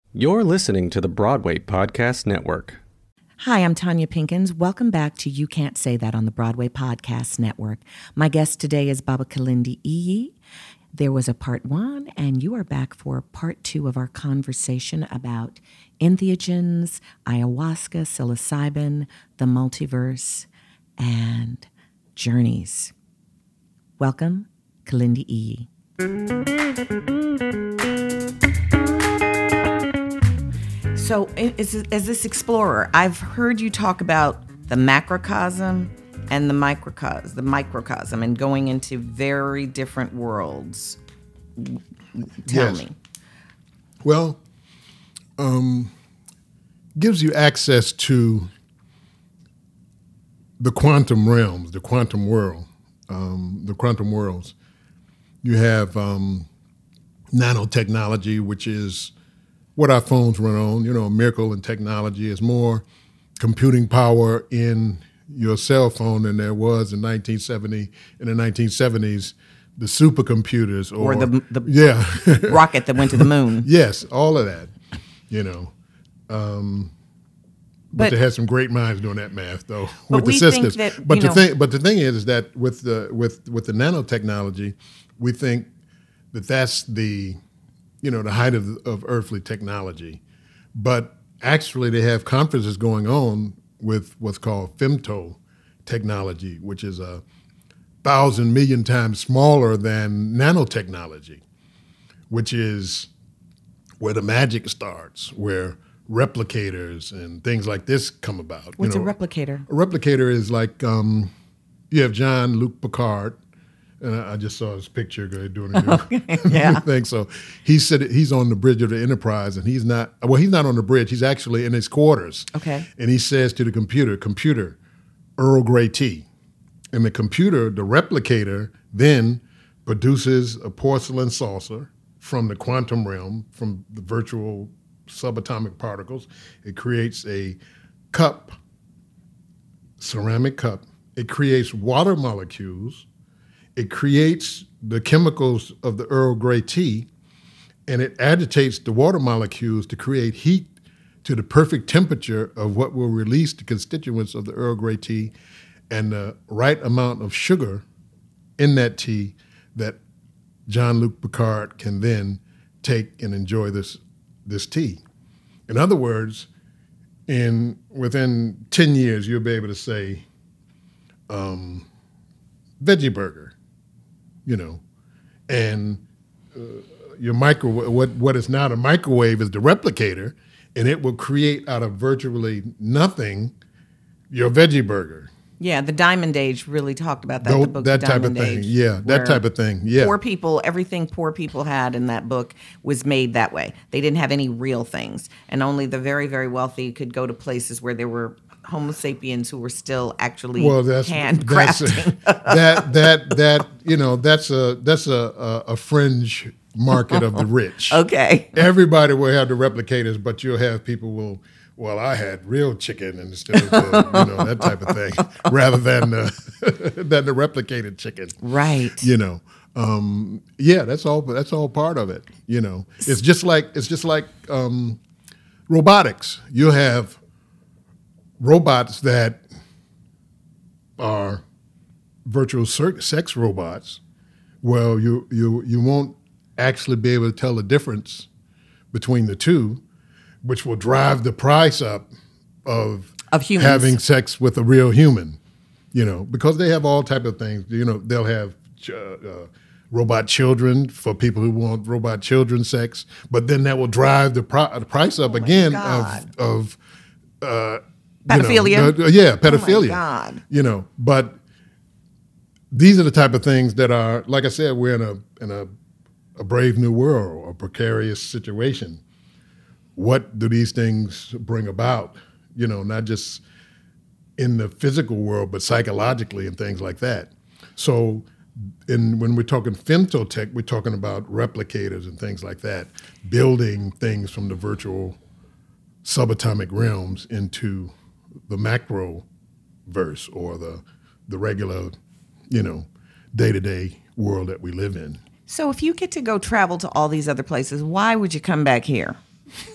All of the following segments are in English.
You're listening to the Broadway Podcast Network. Hi, I'm Tanya Pinkins. Welcome back to You Can't Say That on the Broadway Podcast Network. My guest today is Baba Kalindi Iyi. There was a part one, and you are back for part two of our conversation about entheogens, ayahuasca, psilocybin, the multiverse, and journeys. Welcome, Kalindi Iyi. So, as this explorer, I've heard you talk about the macrocosm and the microcosm, and going into very different worlds. Tell me. Well, gives you access to the quantum realms, the quantum world, the quantum worlds. You have nanotechnology, which is what our phones run on. You know, a miracle in technology is more computing power in your cell phone than there was in 1970. In the 1970s, the supercomputers or the rocket that went to the moon. Yes, all of that. You know, but they had some great minds doing that math, though, with the systems. But the thing is that with the nanotechnology, we think that that's the height of earthly technology. But actually, they have conferences going on with what's called femto technology, which is 1,000 million times smaller than nanotechnology, which is where the magic starts, where replicators and things like this come about. What's a replicator? A replicator is like you have Jean-Luc Picard. And I just saw his picture doing a new thing. So he said he's on the bridge of the Enterprise, and he's not on the bridge. He's actually in his quarters. Okay. And he says to the computer, Earl Grey tea. And the computer, the replicator, then produces a porcelain saucer from the quantum realm, from the virtual subatomic particles. It creates a cup, ceramic cup. It creates water molecules. It creates the chemicals of the Earl Grey tea, and it agitates the water molecules to create heat to the perfect temperature of what will release the constituents of the Earl Grey tea and the right amount of sugar in that tea that Jean-Luc Picard can then take and enjoy this tea. In other words, within 10 years, you'll be able to say veggie burger. And your microwave, what is now the microwave is the replicator, and it will create out of virtually nothing your veggie burger. Yeah, the Diamond Age really talked about that. The book that type of thing. Yeah, that type of thing. Yeah. Poor people, everything poor people had in that book was made that way. They didn't have any real things, and only the very, very wealthy could go to places where there were Homo sapiens who were still actually handcrafting. That's a fringe market of the rich. Okay. Everybody will have the replicators, but you'll have people I had real chicken instead of that type of thing, rather than the replicated chicken. Right. That's all part of it. It's just like robotics. You have robots that are virtual sex robots. Well, you won't actually be able to tell the difference between the two, which will drive the price up of humans having sex with a real human. Because they have all type of things. They'll have robot children for people who want robot children sex, but then that will drive the price up again of pedophilia. Pedophilia. Oh my God. But these are the type of things that are, like I said, we're in a brave new world, a precarious situation. What do these things bring about? Not just in the physical world, but psychologically and things like that. So when we're talking femtotech, we're talking about replicators and things like that, building things from the virtual subatomic realms into the macro verse or the regular, day-to-day world that we live in. So if you get to go travel to all these other places, why would you come back here?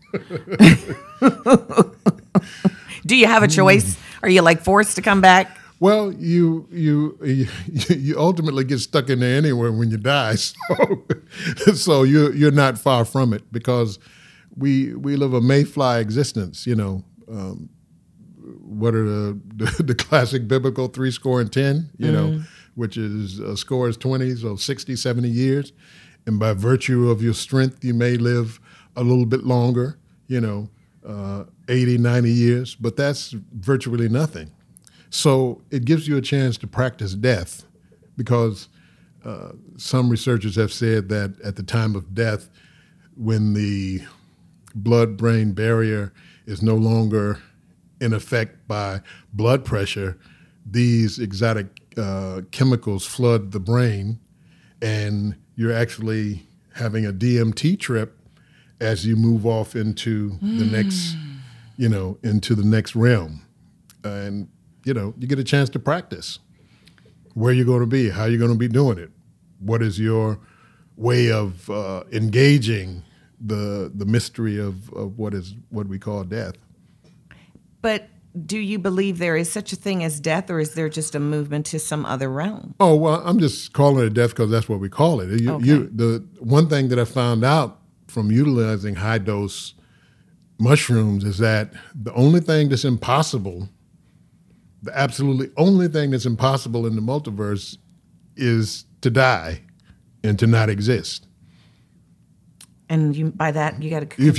Do you have a choice? Are you like forced to come back? Well, you ultimately get stuck in there anyway when you die. So you're not far from it because we live a mayfly existence. What are the classic biblical 70? Which is a score is 20, so 60, 70 years. And by virtue of your strength, you may live a little bit longer, 80, 90 years, but that's virtually nothing. So it gives you a chance to practice death because some researchers have said that at the time of death, when the blood-brain barrier is no longer in effect by blood pressure, these exotic chemicals flood the brain, and you're actually having a DMT trip as you move off into the next, into the next realm. And, you get a chance to practice where you're going to be, how you're going to be doing it. What is your way of engaging the mystery of what we call death? But do you believe there is such a thing as death, or is there just a movement to some other realm? Oh, well, I'm just calling it death because that's what we call it. The one thing that I found out from utilizing high-dose mushrooms is that the only thing that's impossible, the absolutely only thing that's impossible in the multiverse is to die and to not exist. And by that, you got to if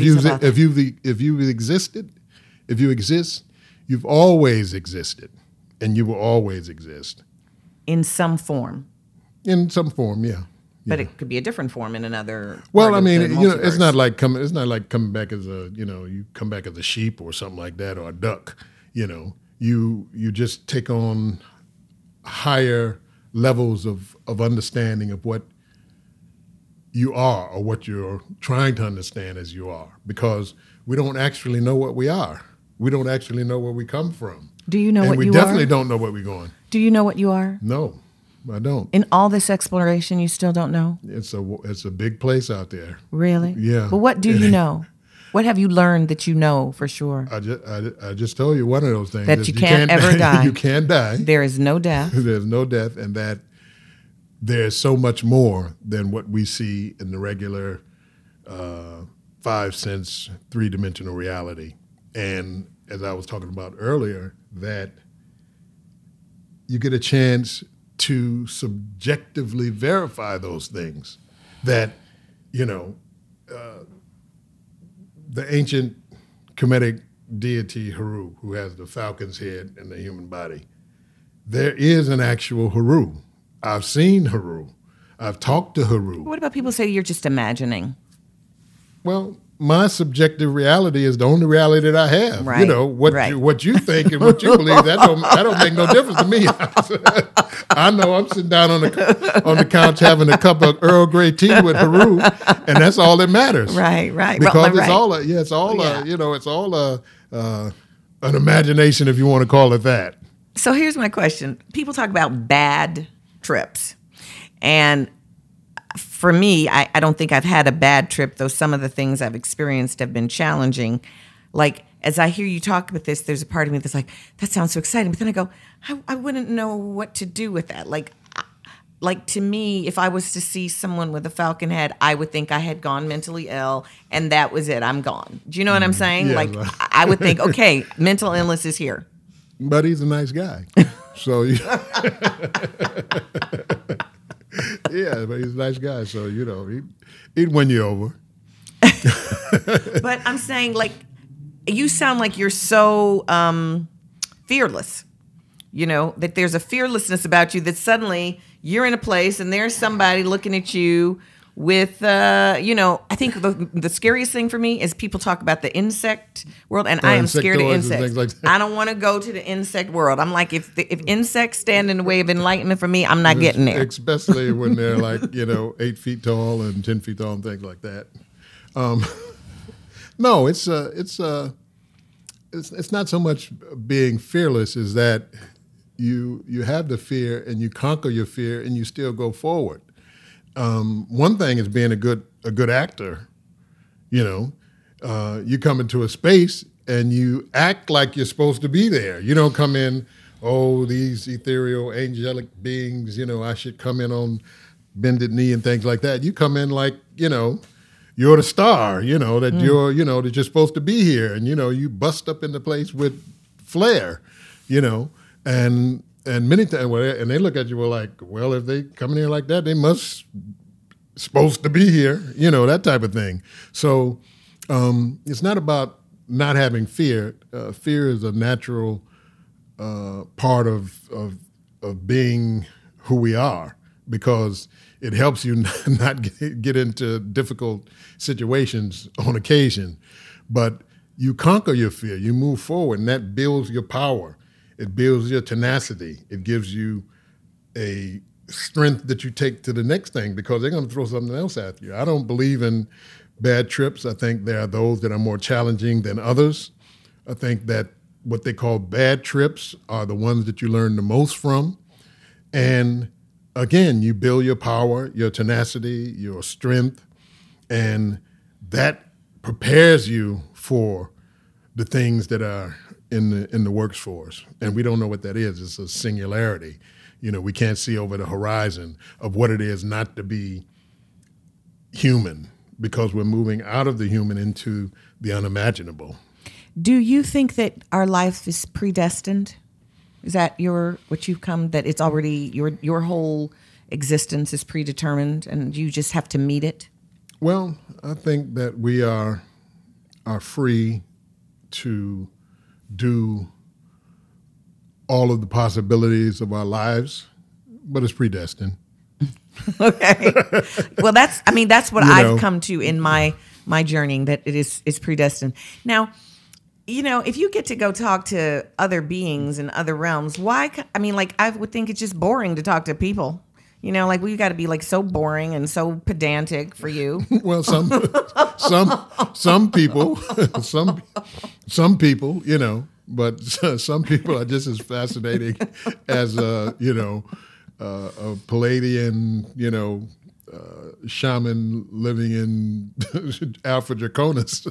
you exist, you've always existed, and you will always exist. In some form. In some form, yeah. But it could be a different form in another. Well, I mean, it's not like coming back as you come back as a sheep or something like that, or a duck. You just take on higher levels of understanding of what you are, or what you're trying to understand as you are, because we don't actually know what we are. We don't actually know where we come from. Do you know what you are? And we definitely don't know where we're going. Do you know what you are? No, I don't. In all this exploration, you still don't know? It's a big place out there. Really? Yeah. But what do you know? What have you learned that you know for sure? I just told you one of those things. That you can't ever die. You can't die. There is no death. There's no death, and that there's so much more than what we see in the regular 5 sense, 3-dimensional reality. And as I was talking about earlier, that you get a chance to subjectively verify those things. That, the ancient Kemetic deity Heru, who has the falcon's head and the human body, there is an actual Heru. I've seen Heru. I've talked to Heru. What about people say you're just imagining? Well, my subjective reality is the only reality that I have. Right. What you think and what you believe, that don't make no difference to me. I know I'm sitting down on the couch having a cup of Earl Grey tea with Heru, and that's all that matters. Right. Because it's all an imagination, if you want to call it that. So here's my question. People talk about bad trips. And for me, I don't think I've had a bad trip, though some of the things I've experienced have been challenging. Like, as I hear you talk about this, there's a part of me that's like, that sounds so exciting. But then I go, I wouldn't know what to do with that. Like to me, if I was to see someone with a falcon head, I would think I had gone mentally ill, and that was it. I'm gone. Do you know what I'm saying? Yeah, like, I would think, okay, mental illness is here. But he's a nice guy. So, yeah, but he's a nice guy. So, he'd win you over. But I'm saying, like, you sound like you're so fearless, that there's a fearlessness about you that suddenly you're in a place and there's somebody looking at you with, I think the scariest thing for me is people talk about the insect world, and I am scared of insects. Like I don't want to go to the insect world. I'm like, if insects stand in the way of enlightenment for me, I'm not getting there. Especially when they're like, 8 feet tall and 10 feet tall and things like that. No, it's not so much being fearless as that you have the fear and you conquer your fear and you still go forward. One thing is being a good actor, You come into a space and you act like you're supposed to be there. You don't come in, oh, these ethereal, angelic beings, I should come in on bended knee and things like that. You come in like, you're the star, that that you're supposed to be here. And, you bust up in the place with flair, and many times, and they look at you like, well, if they come in here like that, they must supposed to be here, that type of thing. So it's not about not having fear. Fear is a natural part of being who we are, because it helps you not get into difficult situations on occasion. But you conquer your fear, you move forward, and that builds your power. It builds your tenacity. It gives you a strength that you take to the next thing, because they're going to throw something else at you. I don't believe in bad trips. I think there are those that are more challenging than others. I think that what they call bad trips are the ones that you learn the most from. And again, you build your power, your tenacity, your strength, and that prepares you for the things that are in the works for us. And we don't know what that is. It's a singularity. We can't see over the horizon of what it is not to be human, because we're moving out of the human into the unimaginable. Do you think that our life is predestined? Is that what you've come, that it's already your whole existence is predetermined and you just have to meet it? Well, I think that we are free to do all of the possibilities of our lives, but it's predestined. Okay. Well, that's what I've come to in my journey, that it's predestined. Now, if you get to go talk to other beings in other realms, why? I would think it's just boring to talk to people. We got to be like so boring and so pedantic for you. Well, some people, some people, but some people are just as fascinating as a Palladian, shaman living in Alpha Draconis.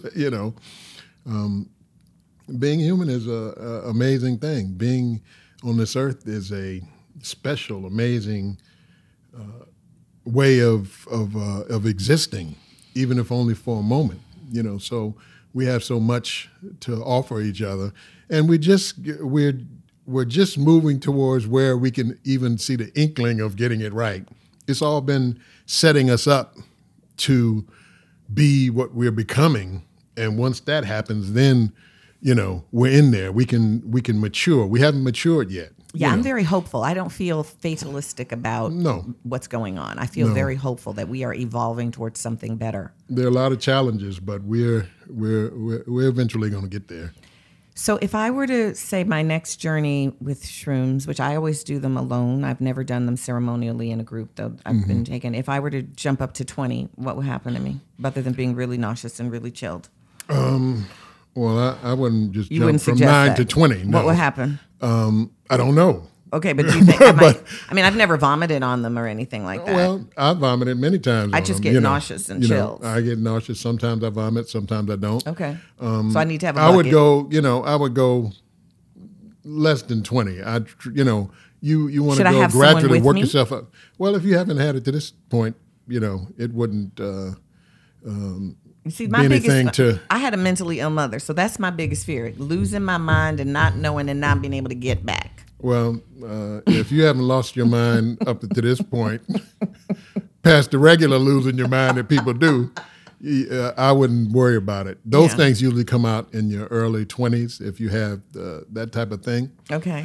Being human is a amazing thing. Being on this earth is a special, amazing way of existing, even if only for a moment. So we have so much to offer each other, and we're just moving towards where we can even see the inkling of getting it right. It's all been setting us up to be what we're becoming, and once that happens, then we're in there. We can mature. We haven't matured yet. Yeah, I'm very hopeful. I don't feel fatalistic about what's going on. I feel very hopeful that we are evolving towards something better. There are a lot of challenges, but we're eventually going to get there. So if I were to say my next journey with shrooms, which I always do them alone, I've never done them ceremonially in a group, though I've been taken. If I were to jump up to 20, what would happen to me, other than being really nauseous and really chilled? Well, I wouldn't just jump from 9 to 20. No. What would happen? I don't know. Okay, but do you think I've never vomited on them or anything like that. Well, I vomited many times. I just get nauseous and chills. I get nauseous. Sometimes I vomit. Sometimes I don't. Okay. So I need to have a bucket. I would go less than 20. You want to go gradually work yourself up. Well, if you haven't had it to this point, it wouldn't See, my I had a mentally ill mother, so that's my biggest fear: losing my mind and not knowing and not being able to get back. Well, if you haven't lost your mind up to this point, past the regular losing your mind that people do, I wouldn't worry about it. Those things usually come out in your early 20s if you have that type of thing. Okay.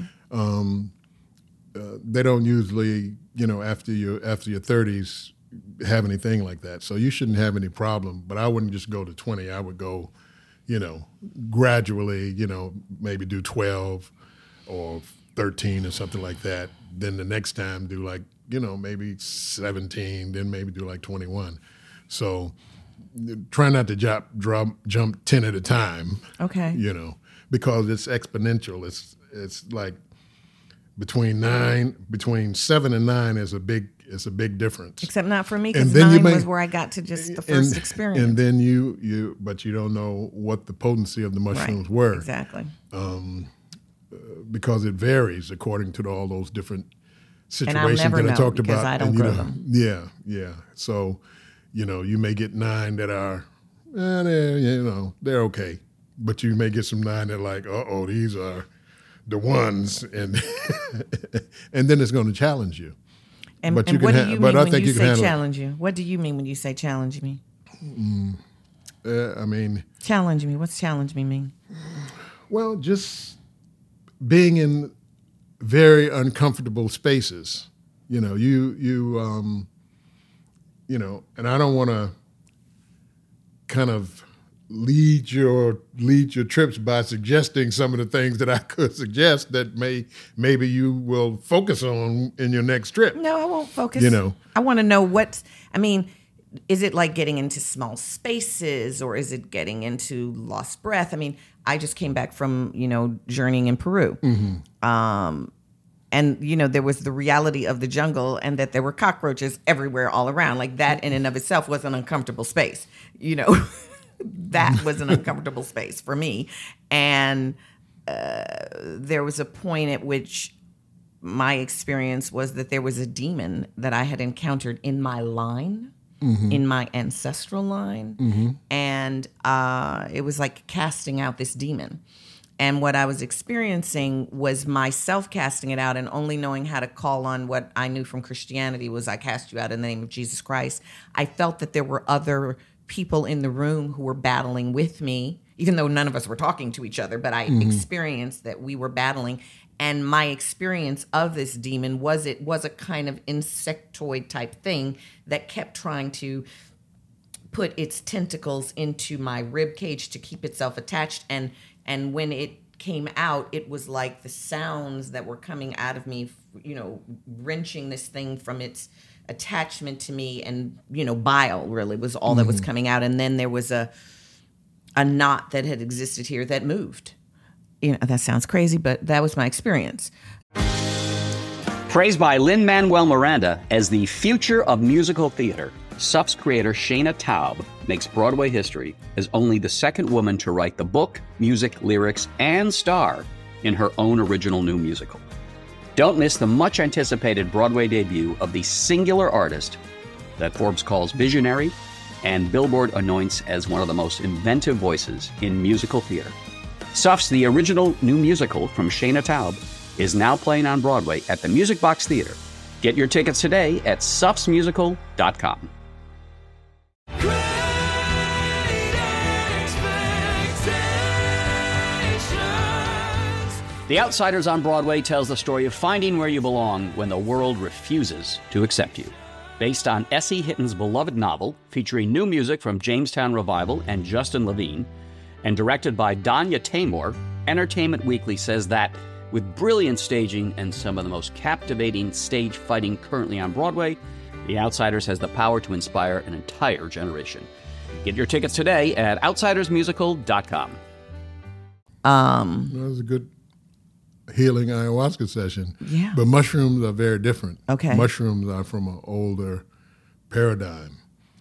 They don't usually, after your 30s, have anything like that. So you shouldn't have any problem. But I wouldn't just go to 20. I would go, gradually, maybe do 12 or 13 or something like that. Then the next time do maybe 17, then maybe do 21. So try not to jump 10 at a time. Okay. Because it's exponential. It's like between 7 and 9 is a big difference. Except not for me, because And then 9 you may- was where I got to just the first experience. And then but you don't know what the potency of the mushrooms were. Exactly. Because it varies according to all those different And I'll situations never that I know talked because about. I don't and, grow them. Yeah. So, you may get 9 that are, they're okay. But you may get some 9 that are like, these are the ones, and and then it's going to challenge you. And, But and you can what do ha- you but mean I when think you you can say handle it. challenge you? What do you mean when you say challenge me? I mean, Challenge me. What's challenge me mean? well, just being in very uncomfortable spaces. And I don't want to kind of lead your trips by suggesting some of the things that I could suggest that maybe you will focus on in your next trip. No, I won't focus. I want to know is it like getting into small spaces, or is it getting into lost breath? I mean, I just came back from, journeying in Peru. Mm-hmm. And, there was the reality of the jungle, and that there were cockroaches everywhere all around. Like, that in and of itself was an uncomfortable space, That was an uncomfortable space for me. And there was a point at which my experience was that there was a demon that I had encountered in my line, in my ancestral line. And it was like casting out this demon. And what I was experiencing was myself casting it out, and only knowing how to call on what I knew from Christianity was, I cast you out in the name of Jesus Christ. I felt that there were other people in the room who were battling with me, even though none of us were talking to each other, but I experienced that we were battling. And my experience of this demon was a kind of insectoid type thing that kept trying to put its tentacles into my rib cage to keep itself attached. And when it came out, it was like the sounds that were coming out of me, wrenching this thing from its attachment to me, and bile really was all that was coming out. And then there was a knot that had existed here that moved. That sounds crazy, but that was my experience. Praised by Lin-Manuel Miranda as the future of musical theater, Suff's creator Shana Taub makes Broadway history as only the second woman to write the book, music, lyrics, and star in her own original new musical. Don't miss the much-anticipated Broadway debut of the singular artist that Forbes calls visionary and Billboard anoints as one of the most inventive voices in musical theater. Suff's The original new musical from Shana Taub is now playing on Broadway at the Music Box Theater. Get your tickets today at suffsmusical.com. The Outsiders on Broadway tells the story of finding where you belong when the world refuses to accept you. Based on S.E. Hitton's beloved novel, featuring new music from Jamestown Revival and Justin Levine, and directed by Danya Taymor, Entertainment Weekly says that, with brilliant staging and some of the most captivating stage fighting currently on Broadway, The Outsiders has the power to inspire an entire generation. Get your tickets today at outsidersmusical.com. That was a good healing ayahuasca session. Yeah. But mushrooms are very different. Okay. Mushrooms are from an older paradigm.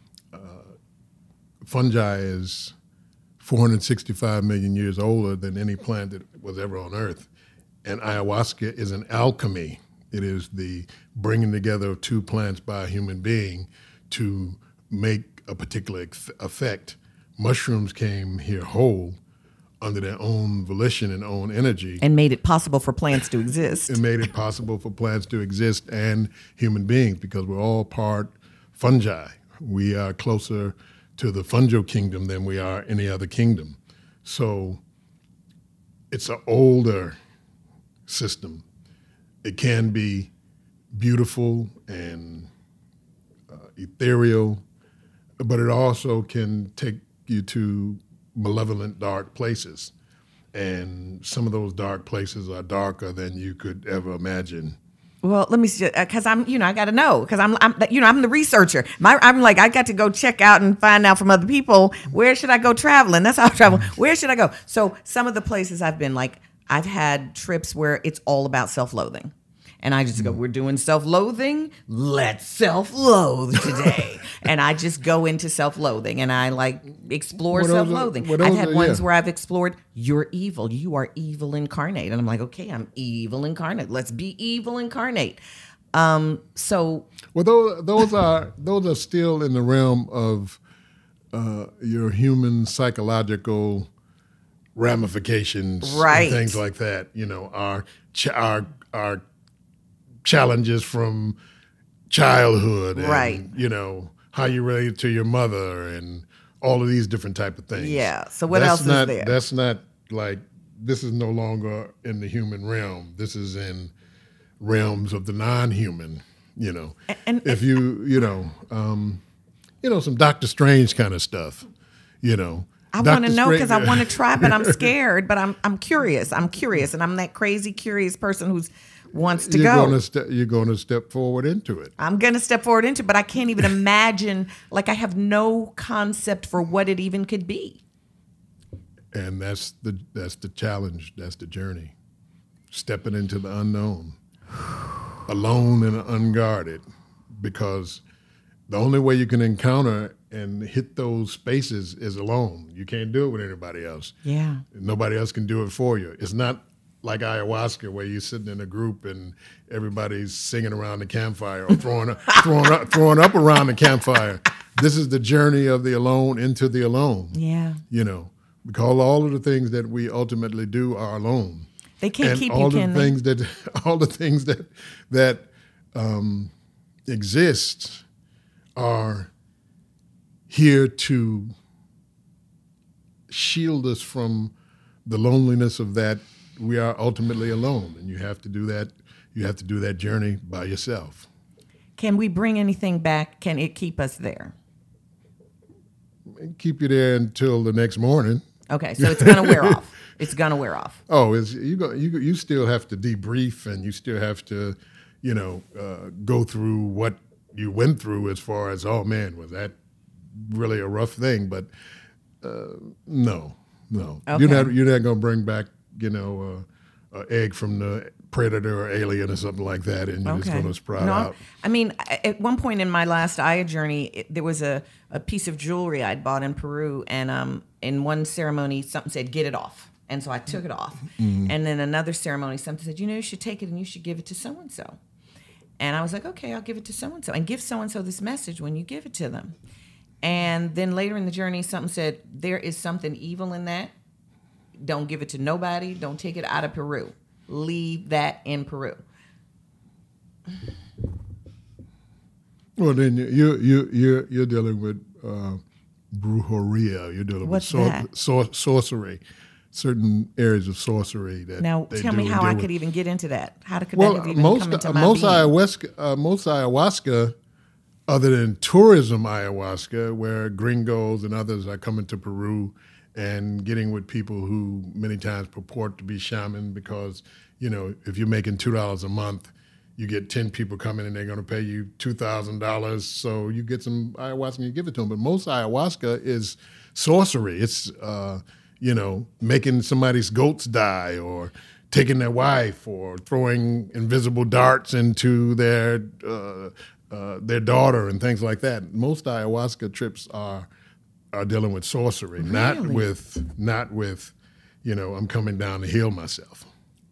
Fungi is 465 million years older than any plant that was ever on Earth. And ayahuasca is an alchemy. It is the bringing together of two plants by a human being to make a particular effect. Mushrooms came here whole under their own volition and own energy. And made it possible for plants to exist. It made it possible for plants to exist and human beings, because we're all part fungi. We are closer to the fungal kingdom than we are any other kingdom. So it's an older system. It can be beautiful and ethereal, but it also can take you to malevolent, dark places. And some of those dark places are darker than you could ever imagine. Well, let me see, because I got to know, because I'm the researcher. I'm like, I got to go check out and find out from other people, where should I go traveling? That's how I travel. Where should I go? So some of the places I've been, like, I've had trips where it's all about self-loathing. And I just go, we're doing self-loathing. Let's self-loathe today. And I just go into self-loathing and I like explore self-loathing. I've had ones where I've explored, you're evil. You are evil incarnate. And I'm like, okay, I'm evil incarnate. Let's be evil incarnate. So those are still in the realm of your human psychological ramifications, right? And things like that. Our challenges from childhood, and, right? How you relate to your mother, and all of these different type of things. Yeah. So what else is there? That's not like, this is no longer in the human realm. This is in realms of the non-human. And if some Doctor Strange kind of stuff. I want to know because I want to try, but I'm scared. But I'm curious. I'm curious, and I'm that crazy curious person who wants to go. You're going to step forward into it. I'm going to step forward into it, but I can't even imagine. Like, I have no concept for what it even could be. And that's the challenge. That's the journey. Stepping into the unknown, alone and unguarded, because the only way you can encounter and hit those spaces is alone. You can't do it with anybody else. Yeah. Nobody else can do it for you. It's not like ayahuasca where you're sitting in a group and everybody's singing around the campfire or throwing up around the campfire. This is the journey of the alone into the alone. Yeah. Because all of the things that we ultimately do are alone. They can't and keep all you, the can things they? All the things that exist are here to shield us from the loneliness of that we are ultimately alone, and you have to do that. You have to do that journey by yourself. Can we bring anything back? Can it keep us there? Keep you there until the next morning. Okay, so it's going to wear off. It's going to wear off. Oh, you still have to debrief, and you still have to, go through what you went through as far as, oh man, was that really a rough thing? But no. Okay. You're not going to bring back, an egg from the predator or alien or something like that, and you're just going to sprout out. I mean, at one point in my last Aya journey, there was a piece of jewelry I'd bought in Peru, and in one ceremony, something said, get it off. And so I took it off. Mm-hmm. And then another ceremony, something said, you should take it and you should give it to so-and-so. And I was like, okay, I'll give it to so-and-so. And give so-and-so this message when you give it to them. And then later in the journey, something said, there is something evil in that. Don't give it to nobody. Don't take it out of Peru. Leave that in Peru. Well, then you're dealing with brujeria. You're dealing with sorcery. Certain areas of sorcery that now tell me how I could even get into that. How could that have even come into my most being? ayahuasca, other than tourism ayahuasca, where gringos and others are coming to Peru and getting with people who many times purport to be shaman, because if you're making $2 a month, you get 10 people coming and they're going to pay you $2,000. So you get some ayahuasca and you give it to them. But most ayahuasca is sorcery. It's making somebody's goats die, or taking their wife, or throwing invisible darts into their daughter and things like that. Most ayahuasca trips are dealing with sorcery, really? not with I'm coming down to heal myself.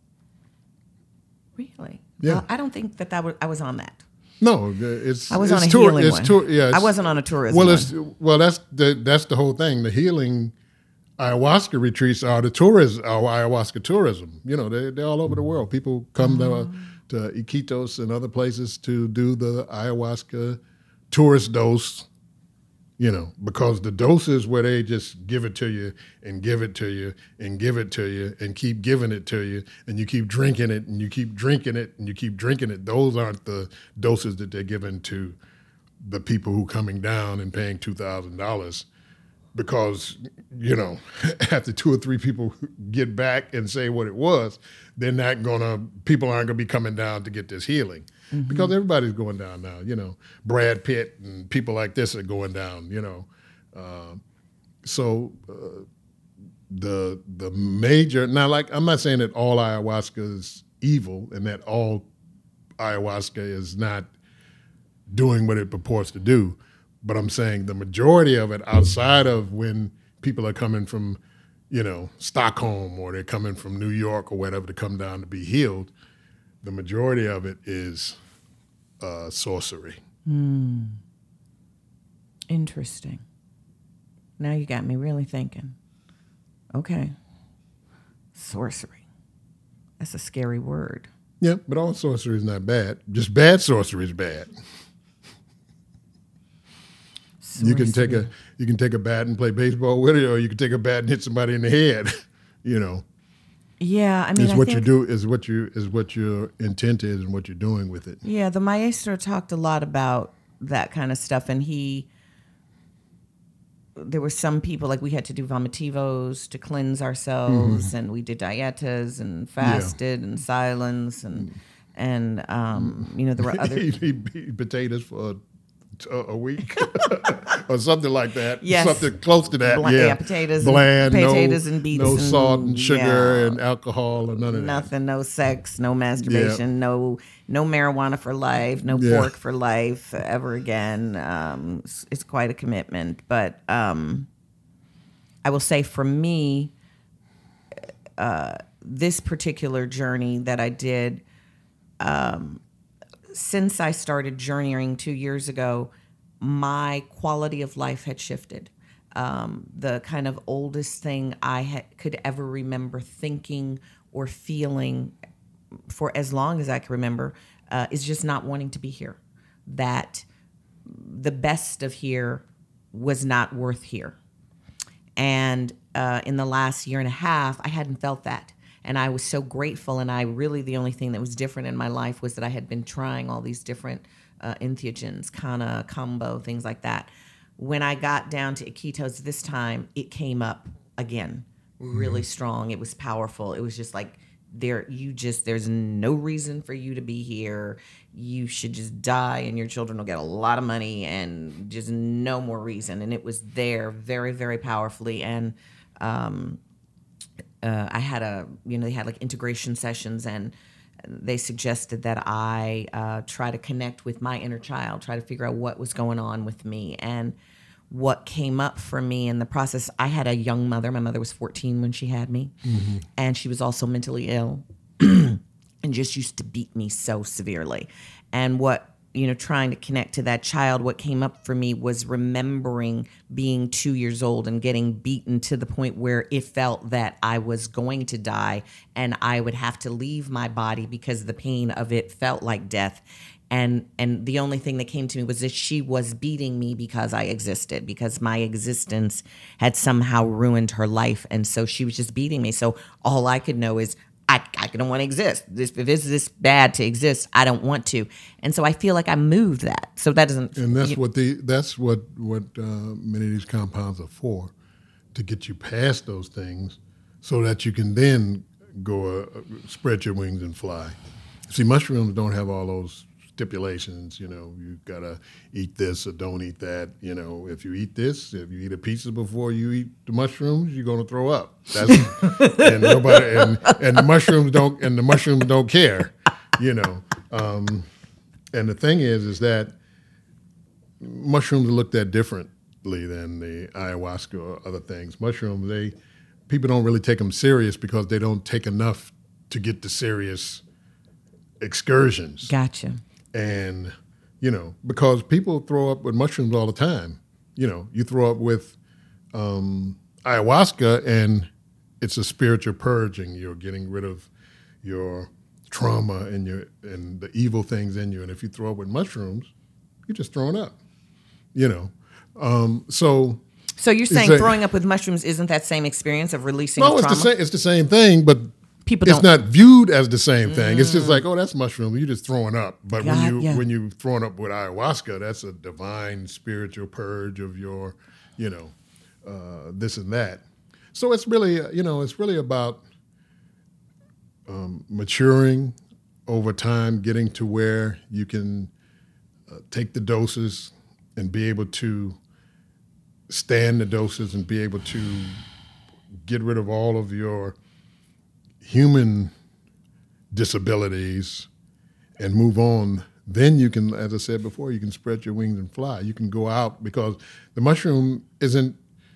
Really? Yeah. Well, I don't think that I was on that. No, I was on a healing one. I wasn't on a tourism one. That's the whole thing. The healing ayahuasca retreats are ayahuasca tourism. They're all over the world. People come to Iquitos and other places to do the ayahuasca tourist dose, because the dose is where they just give it to you and give it to you and give it to you and keep giving it to you, and you keep drinking it and you keep drinking it and you keep drinking it. Those aren't the doses that they're giving to the people who coming down and paying $2,000. Because, after 2 or 3 people get back and say what it was, people aren't gonna be coming down to get this healing. Mm-hmm. Because everybody's going down now, Brad Pitt and people like this are going down, So the major, now, like, I'm not saying that all ayahuasca is evil and that all ayahuasca is not doing what it purports to do. But I'm saying the majority of it, outside of when people are coming from, Stockholm, or they're coming from New York or whatever to come down to be healed, the majority of it is sorcery. Interesting. Now you got me really thinking. Okay. Sorcery. That's a scary word. Yeah, but all sorcery is not bad. Just bad sorcery is bad. Sorcery. You can take a bat and play baseball with it, or you can take a bat and hit somebody in the head. Yeah, I mean, is what your intent is and what you're doing with it. Yeah, the maestro talked a lot about that kind of stuff, and there were some people, like, we had to do vomitivos to cleanse ourselves, and we did dietas and fasted and silence, and there were other eat potatoes for a week or something like that. Yes. Something close to that. Potatoes, bland, and beets, no salt and sugar and alcohol, or none of that. Nothing, no sex, no masturbation, no marijuana for life, no pork for life ever again. It's quite a commitment, but I will say, for me, this particular journey that I did, since I started journeying 2 years ago, my quality of life had shifted. The kind of oldest thing I could ever remember thinking or feeling for as long as I can remember is just not wanting to be here. That the best of here was not worth here. And in the last year and a half, I hadn't felt that. And I was so grateful, and the only thing that was different in my life was that I had been trying all these different entheogens, Kana, Kambo, things like that. When I got down to Iquitos this time, it came up again, really strong. It was powerful. It was just like, there's no reason for you to be here. You should just die, and your children will get a lot of money, and just no more reason. And it was there very, very powerfully. And I had they had like integration sessions, and they suggested that I try to connect with my inner child, try to figure out what was going on with me. And what came up for me in the process, I had a young mother. My mother was 14 when she had me, and she was also mentally ill and just used to beat me so severely. And trying to connect to that child, what came up for me was remembering being 2 years old and getting beaten to the point where it felt that I was going to die and I would have to leave my body because the pain of it felt like death. And the only thing that came to me was that she was beating me because I existed, because my existence had somehow ruined her life. And so she was just beating me. So all I could know is, I don't want to exist. If it's this bad to exist, I don't want to. And so I feel like I moved that. So that doesn't. And that's what many of these compounds are for, to get you past those things, so that you can then go spread your wings and fly. See, mushrooms don't have all those stipulations. You've got to eat this or don't eat that. If you eat this, if you eat a pizza before you eat the mushrooms, you're going to throw up. And the mushrooms don't care. And the thing is that mushrooms are looked at differently than the ayahuasca or other things. Mushrooms, people don't really take them serious because they don't take enough to get the serious excursions. Gotcha. And, because people throw up with mushrooms all the time. You throw up with ayahuasca, and it's a spiritual purging. You're getting rid of your trauma and the evil things in you. And if you throw up with mushrooms, you're just throwing up, So you're saying throwing up with mushrooms isn't that same experience of releasing trauma? No, it's the same thing, but it's not viewed as the same thing. It's just like, oh, that's mushroom. You're just throwing up. But when you're throwing up with ayahuasca, that's a divine spiritual purge of your, this and that. So it's really, about maturing over time, getting to where you can take the doses and be able to stand the doses and be able to get rid of all of your human disabilities and move on, then you can, as I said before, you can spread your wings and fly. You can go out, because the mushroom isn't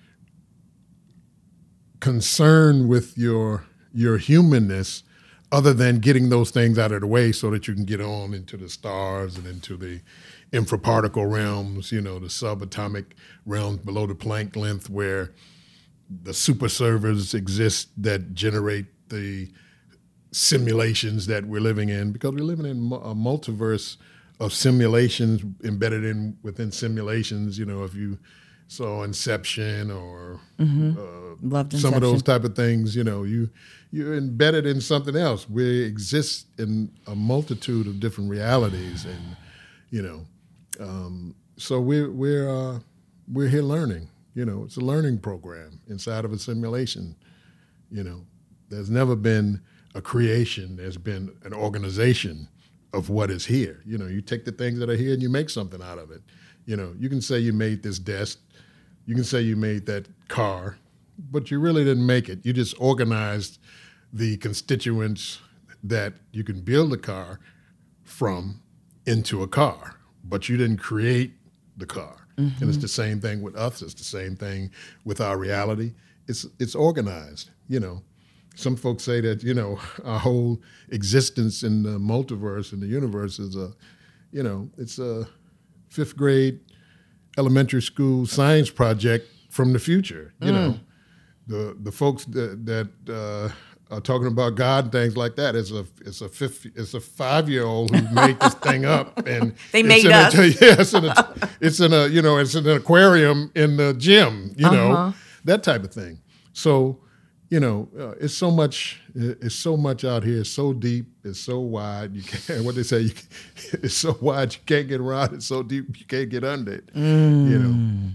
concerned with your humanness, other than getting those things out of the way so that you can get on into the stars and into the infraparticle realms, the subatomic realms below the Planck length, where the super servers exist that generate the simulations that we're living in, because we're living in a multiverse of simulations embedded within simulations. If you saw Inception or some of those type of things, you're embedded in something else. We exist in a multitude of different realities, and so we're here learning. It's a learning program inside of a simulation. There's never been a creation. There's been an organization of what is here. You take the things that are here and you make something out of it. You can say you made this desk. You can say you made that car, but you really didn't make it. You just organized the constituents that you can build a car from into a car, but you didn't create the car. Mm-hmm. And it's the same thing with us. It's the same thing with our reality. It's organized. Some folks say that, our whole existence in the multiverse and the universe is it's a 5th grade elementary school science project from the future. The folks that are talking about God and things like that, it's a 5-year-old who made this thing up, and they made us. It's in an aquarium in the gym. That type of thing. So. It's so much. It's so much out here. It's so deep. It's so wide. You can't. What they say. It's so wide you can't get around. It's so deep you can't get under it. And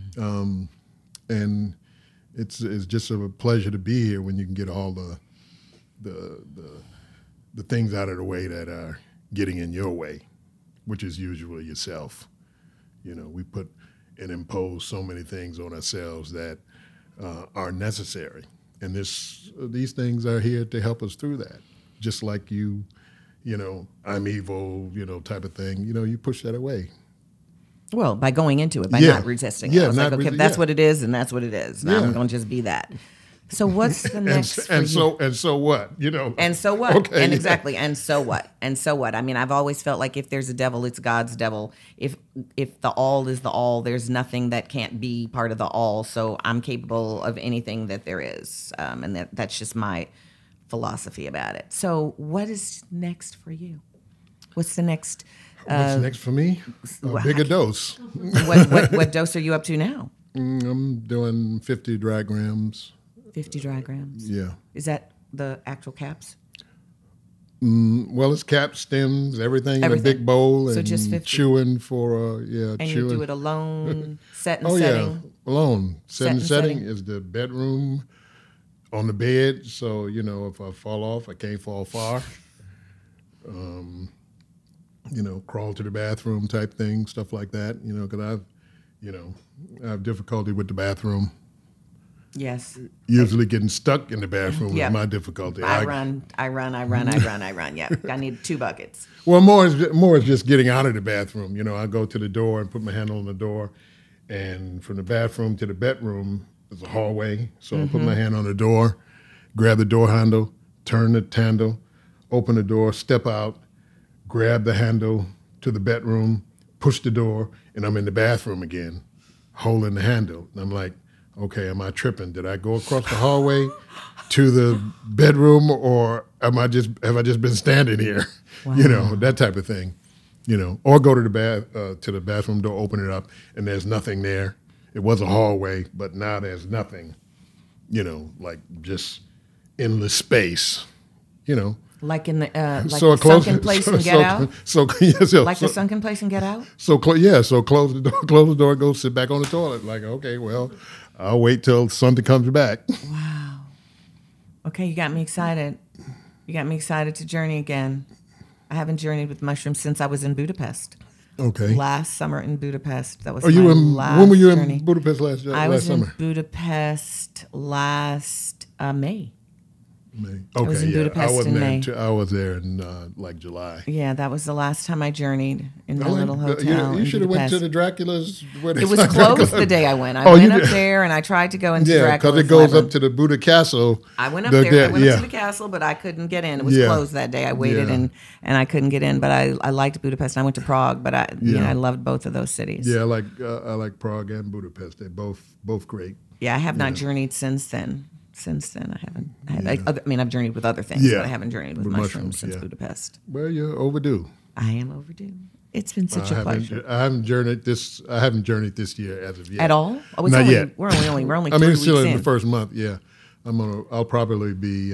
it's just a pleasure to be here when you can get all the things out of the way that are getting in your way, which is usually yourself. We put and impose so many things on ourselves that are necessary. And these things are here to help us through that. Just like I'm evil, type of thing. You push that away. Well, by going into it, by not resisting it. I was like, okay, if that's what it is, and that's what it is. Now I'm going to just be that. So what's the next? And so what? And so what? Okay, and exactly. And so what? And so what? I mean, I've always felt like if there's a devil, it's God's devil. If the all is the all, there's nothing that can't be part of the all. So I'm capable of anything that there is, and that's just my philosophy about it. So what is next for you? What's the next? What's next for me? A bigger dose. What dose are you up to now? I'm doing 50 dry grams. 50 dry grams? Yeah. Is that the actual caps? Well, it's caps, stems, everything in a big bowl, so and just 50. Chewing for And chewing. you do it alone, setting. Yeah, alone. Setting is the bedroom on the bed. So if I fall off, I can't fall far. Crawl to the bathroom type thing, stuff like that. Because I have difficulty with the bathroom. Yes. Usually getting stuck in the bathroom is my difficulty. I run. Yeah, I need 2 buckets. Well, more is just getting out of the bathroom. I go to the door and put my handle on the door, and from the bathroom to the bedroom is a hallway. So I put my hand on the door, grab the door handle, turn the handle, open the door, step out, grab the handle to the bedroom, push the door, and I'm in the bathroom again, holding the handle. And I'm like, okay, am I tripping? Did I go across the hallway to the bedroom, or have I just been standing here? Wow. That type of thing. Or go to the bathroom door, open it up, and there's nothing there. It was a hallway, but now there's nothing. Like just endless space. Like in the the sunken place and Get Out. Like the sunken place and Get Out. So close the door. Close the door. Go sit back on the toilet. Like, okay, well, I'll wait till something comes back. Wow. Okay, you got me excited. You got me excited to journey again. I haven't journeyed with mushrooms since I was in Budapest. Okay. Last summer in Budapest. That was last when were you journey. In Budapest last summer? I was in Budapest last May. May. I was in Budapest in May. I was there in like July. Yeah, that was the last time I journeyed in the little hotel. You should have went to the Dracula's. It was closed the day I went. I went up there and I tried to go into Dracula's. Yeah, because it goes up to the Buda Castle. I went up there. I went up to the castle, but I couldn't get in. It was closed that day. I waited and I couldn't get in. But I liked Budapest. I went to Prague, but I loved both of those cities. Yeah, I like Prague and Budapest. They're both great. Yeah, I have not journeyed since then. I haven't. I've journeyed with other things, but I haven't journeyed with mushrooms since Budapest. Well, you're overdue. I am overdue. It's been such a pleasure. I haven't journeyed this year as of yet. At all? Oh, Not yet. We're only. I mean, it's still in the first month. Yeah, I'll probably be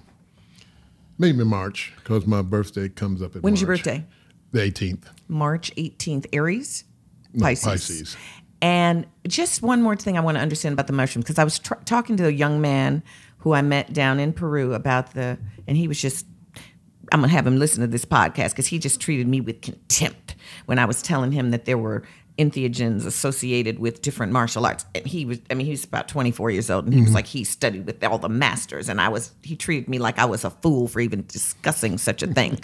maybe March because my birthday comes up in March. When's your birthday? The 18th. March 18th. Aries? No, Pisces. And just one more thing I want to understand about the mushrooms, because I was talking to a young man who I met down in Peru and he was just, I'm going to have him listen to this podcast because he just treated me with contempt when I was telling him that there were entheogens associated with different martial arts. And he's about 24 years old, and he was like, he studied with all the masters, and he treated me like I was a fool for even discussing such a thing.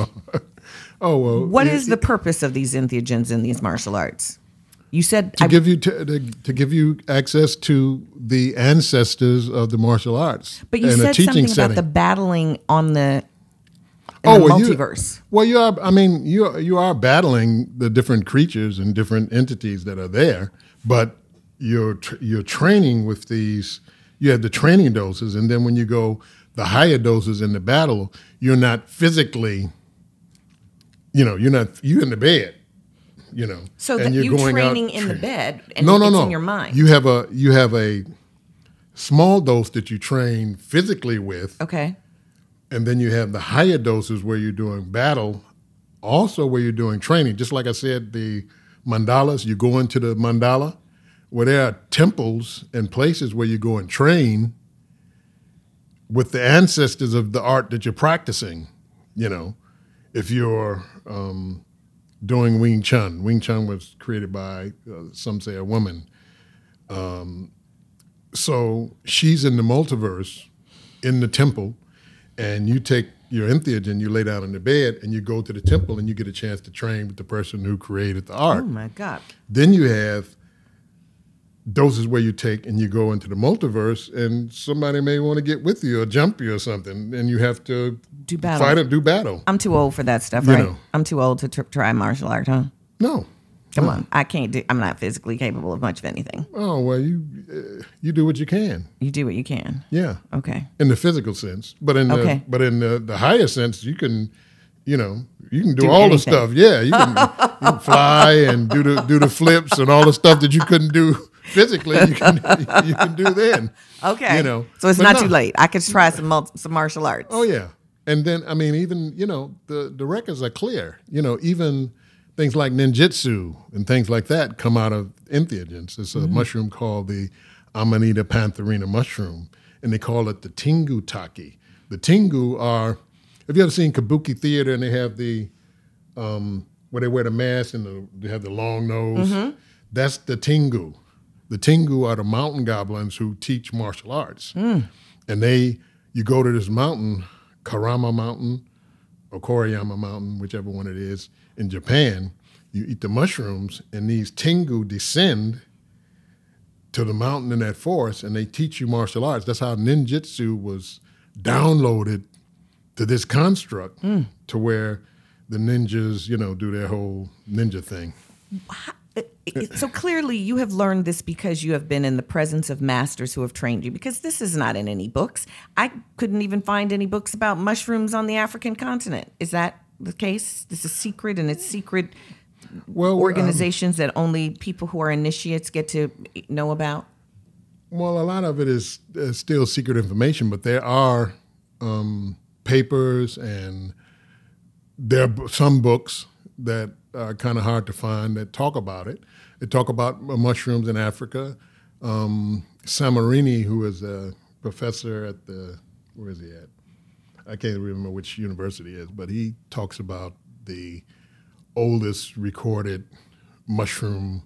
Well. What is the purpose of these entheogens in these martial arts? You said to give you access to the ancestors of the martial arts. But you said something about the battling on the multiverse. You are battling the different creatures and different entities that are there, but you're training with these. You have the training doses, and then when you go the higher doses in the battle, you're not physically. You're in the bed. So that you're training in the bed, and no. in your mind. You have a small dose that you train physically with. Okay. And then you have the higher doses where you're doing battle, also where you're doing training. Just like I said, the mandalas, you go into the mandala, where there are temples and places where you go and train with the ancestors of the art that you're practicing. If you're doing Wing Chun. Wing Chun was created by, some say, a woman. So she's in the multiverse, in the temple, and you take your entheogen, you lay down in the bed, and you go to the temple, and you get a chance to train with the person who created the art. Oh, my God. Then you have doses where you take and you go into the multiverse, and somebody may want to get with you or jump you or something, and you have to do battle. I'm too old for that stuff, right? I'm too old to try martial art, huh? No. Come on. I'm not physically capable of much of anything. Oh, well, you do what you can. You do what you can. Yeah. Okay. In the physical sense. But in the higher sense, you can, you can do all anything. The stuff. Yeah. You can fly and do the flips and all the stuff that you couldn't do physically, you can do then. Okay. So it's not too late. I could try some martial arts. Oh, yeah. And then, even, the records are clear. Even things like ninjutsu and things like that come out of entheogens. It's a mushroom called the Amanita pantherina mushroom, and they call it the Tengu Taki. The Tengu are, have you ever seen Kabuki theater and they have the, where they wear the mask and they have the long nose? Mm-hmm. That's the Tengu. The Tengu are the mountain goblins who teach martial arts. Mm. And you go to this mountain, Karama Mountain or Koriyama Mountain, whichever one it is, in Japan, you eat the mushrooms, and these Tengu descend to the mountain in that forest, and they teach you martial arts. That's how ninjutsu was downloaded to this construct to where the ninjas, do their whole ninja thing. So clearly you have learned this because you have been in the presence of masters who have trained you, because this is not in any books. I couldn't even find any books about mushrooms on the African continent. Is that the case? This is secret, and it's secret organizations that only people who are initiates get to know about? Well, a lot of it is still secret information, but there are papers and there are some books that are kind of hard to find that talk about it. They talk about mushrooms in Africa. Samarini, who is a professor at where is he at? I can't remember which university it is, but he talks about the oldest recorded mushroom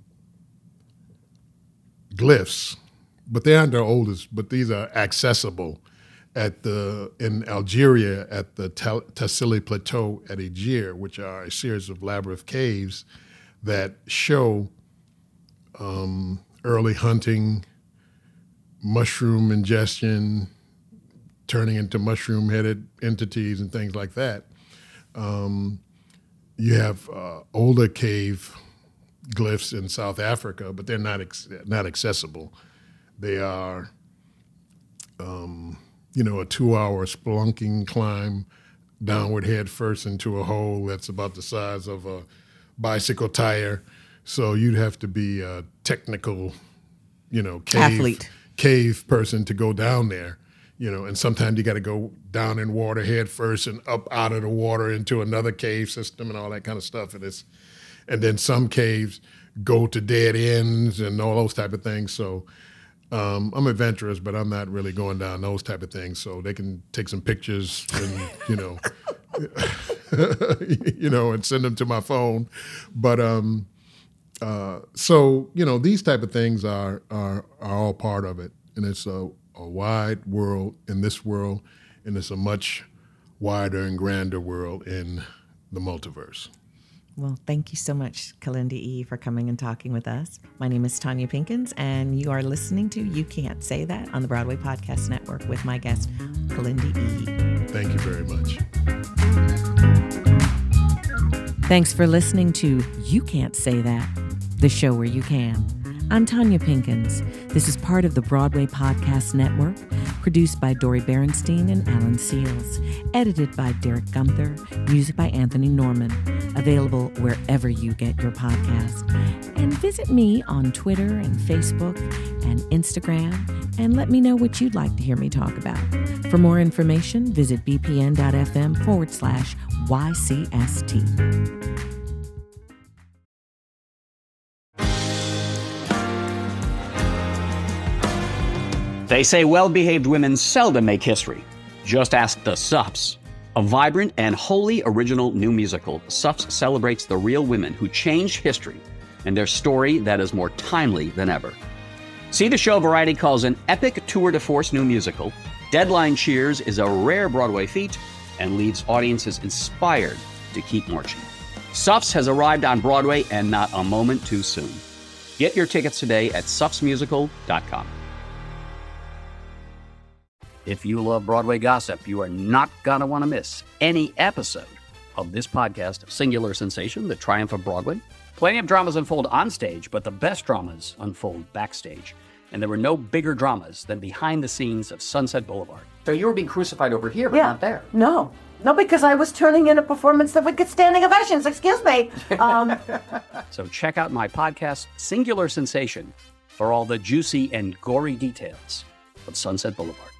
glyphs. But they aren't the oldest, but these are accessible. in Algeria at the Tassili Plateau at Egir, which are a series of labyrinth caves that show early hunting, mushroom ingestion, turning into mushroom-headed entities and things like that. You have older cave glyphs in South Africa, but they're not accessible. They are, a 2-hour spelunking climb downward head first into a hole that's about the size of a bicycle tire. So you'd have to be a technical, cave person to go down there. And sometimes you got to go down in water head first and up out of the water into another cave system and all that kind of stuff. And then some caves go to dead ends and all those type of things. So I'm adventurous, but I'm not really going down those type of things. So they can take some pictures and, and send them to my phone. But these type of things are all part of it. And it's a wide world in this world, and it's a much wider and grander world in the multiverse. Well, thank you so much, Kalindi E., for coming and talking with us. My name is Tanya Pinkins, and you are listening to You Can't Say That on the Broadway Podcast Network with my guest, Kalindi E. Thank you very much. Thanks for listening to You Can't Say That, the show where you can. I'm Tanya Pinkins. This is part of the Broadway Podcast Network, produced by Dori Berenstein and Alan Seals, edited by Derek Gunther, music by Anthony Norman, available wherever you get your podcast. And visit me on Twitter and Facebook and Instagram, and let me know what you'd like to hear me talk about. For more information, visit bpn.fm/YCST. They say well-behaved women seldom make history. Just ask the Sups. A vibrant and wholly original new musical, Sups celebrates the real women who changed history and their story that is more timely than ever. See the show Variety calls an epic tour de force new musical. Deadline cheers is a rare Broadway feat and leaves audiences inspired to keep marching. Sups has arrived on Broadway and not a moment too soon. Get your tickets today at supsmusical.com. If you love Broadway gossip, you are not going to want to miss any episode of this podcast, Singular Sensation, The Triumph of Broadway. Plenty of dramas unfold on stage, but the best dramas unfold backstage. And there were no bigger dramas than behind the scenes of Sunset Boulevard. So you were being crucified over here, but not there. No, because I was turning in a performance that would get standing ovations. Excuse me. So check out my podcast, Singular Sensation, for all the juicy and gory details of Sunset Boulevard.